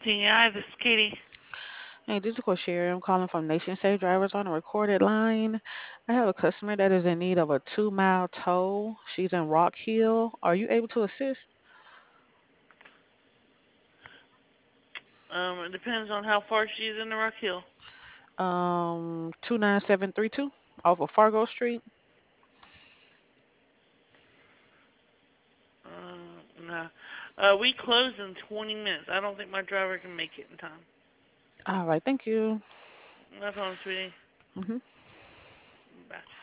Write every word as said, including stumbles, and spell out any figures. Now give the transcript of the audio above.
Senior Eye, this is Katie. Hey, this is Sherry. I'm calling from Nation Safe Drivers on a recorded line. I have a customer that is in need of a two mile tow. She's in Rock Hill. Are you able to assist? Um, it depends on how far she is in the Rock Hill. Um, two nine seven three two off of Fargo Street. Uh, no. Uh, we close in twenty minutes. I don't think my driver can make it in time. All right, thank you. No problem, sweetie. Mhm. Bye.